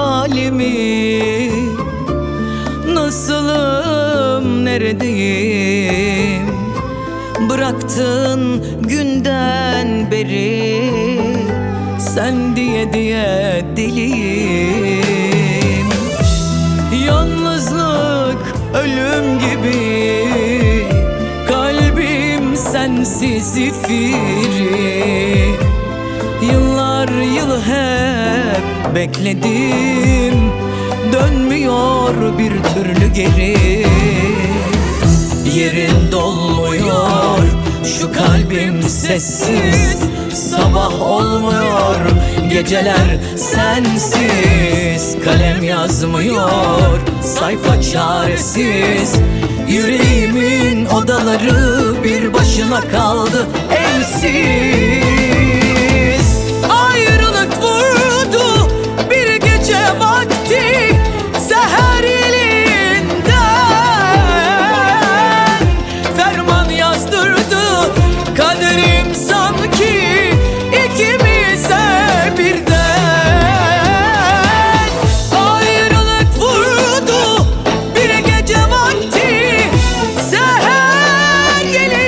halimi, nasılım, neredeyim? Bıraktın günden beri, sen diye diye deliyim. Yalnızlık ölüm gibi, kalbim sensiz zifiri. Yıllar yılı hep bekledim, dönmüyor bir türlü geri. Yerin dolmuyor, şu kalbim sessiz. Sabah olmuyor, geceler sensiz. Kalem yazmıyor, sayfa çaresiz. Yüreğimin odaları bir başına kaldı evsiz. Ayrılık vurdu bir gece vakti, seher elinden ferman yazdırdı kaderim sanki ikimize birden. Ayrılık vurdu bir gece vakti, seher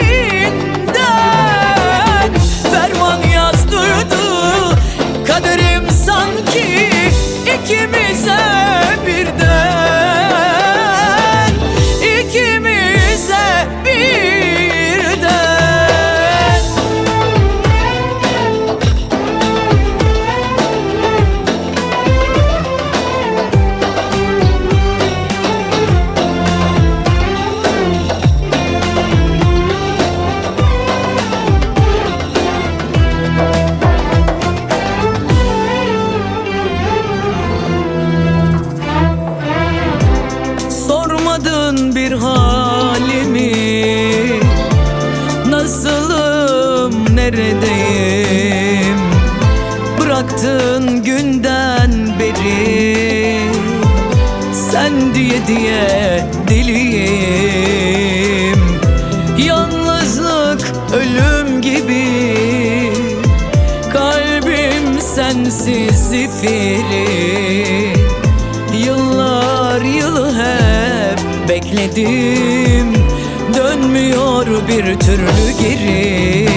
elinden ferman yazdırdı kaderim sanki ikimize birden, ikimize birden. Sormadın bir halimi, nasılım, neredeyim? Bıraktın günden beri, sen diye diye deliyim. Yalnızlık ölüm gibi, kalbim sensiz zifiri. Yıllar yılı hep bekledim, dönmüyor bir türlü geri.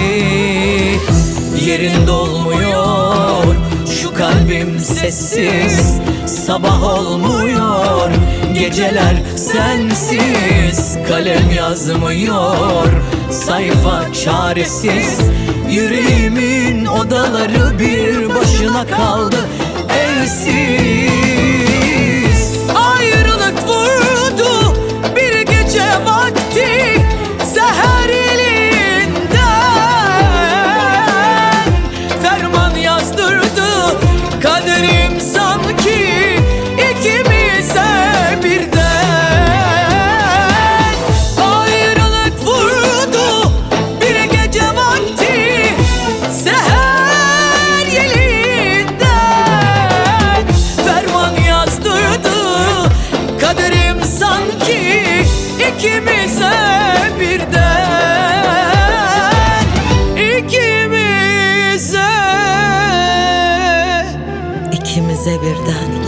Yerin dolmuyor, şu kalbim sessiz. Sabah olmuyor, geceler sensiz. Kalem yazmıyor, sayfa çaresiz. Yüreğimin odaları bir başına kaldı evsiz. Ayrılık vurdu bir gece vakti, seher elinden ferman yazdırdı kaderim sanki ikimize birden. Ayrılık vurdu bir gece vakti, seher elinden ferman yazdırdı kaderim sanki ikimize birden, ikimize birden.